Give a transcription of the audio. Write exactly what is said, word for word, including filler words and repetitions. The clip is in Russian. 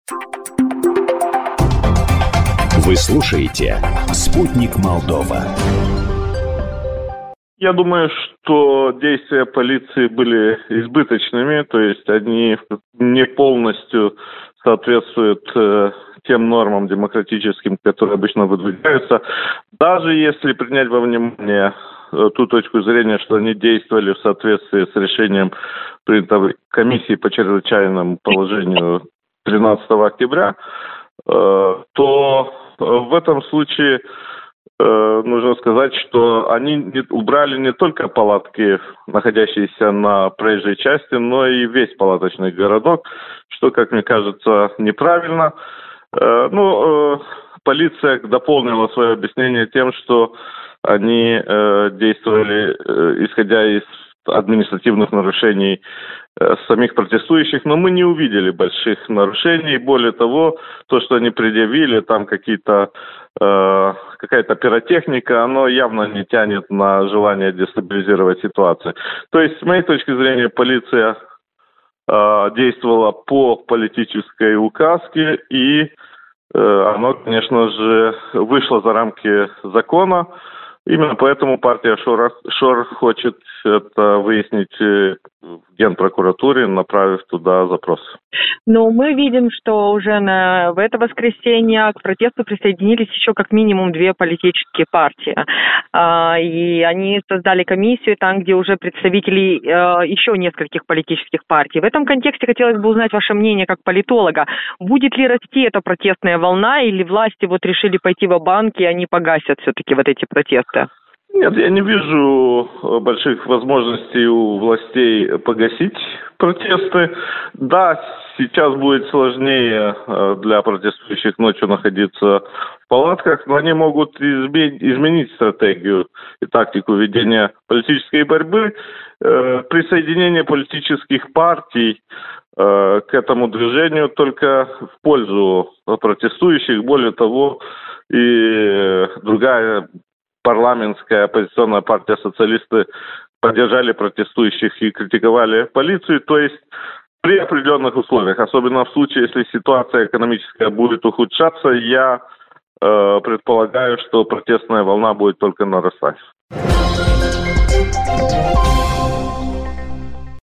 Вы слушаете «Спутник Молдова». Я думаю, что действия полиции были избыточными, то есть они не полностью соответствуют э, тем нормам демократическим, которые обычно выдвигаются. Даже если принять во внимание э, ту точку зрения, что они действовали в соответствии с решением, принятого комиссией по чрезвычайному положению тринадцатого октября, э, то в этом случае нужно сказать, что они не, убрали не только палатки, находящиеся на проезжей части, но и весь палаточный городок, что, как мне кажется, неправильно. Э, ну, э, полиция дополнила свое объяснение тем, что они э, действовали, э, исходя из административных нарушений э, самих протестующих, но мы не увидели больших нарушений. Более того, то, что они предъявили, там какие-то э, какая-то пиротехника, оно явно не тянет на желание дестабилизировать ситуацию. То есть, с моей точки зрения, полиция э, действовала по политической указке, и э, оно, конечно же, вышло за рамки закона. Именно поэтому партия Шор, Шор хочет это выяснить в Генпрокуратуре, направив туда запрос. Но мы видим, что уже на, в это воскресенье к протесту присоединились еще как минимум две политические партии. А, и они создали комиссию там, где уже представители а, еще нескольких политических партий. В этом контексте хотелось бы узнать ваше мнение как политолога. Будет ли расти эта протестная волна, или власти вот решили пойти ва-банк, и они погасят все-таки вот эти протесты? Нет, я не вижу больших возможностей у властей погасить протесты. Да, сейчас будет сложнее для протестующих ночью находиться в палатках, но они могут изменить стратегию и тактику ведения политической борьбы. Присоединение политических партий к этому движению только в пользу протестующих. Более того, и другая парламентская оппозиционная партия «Социалисты» поддержали протестующих и критиковали полицию. То есть при определенных условиях, особенно в случае, если ситуация экономическая будет ухудшаться, я э, предполагаю, что протестная волна будет только нарастать.